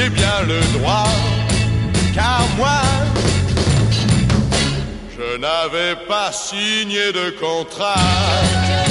j'ai bien le droit, car moi, je n'avais pas signé de contrat.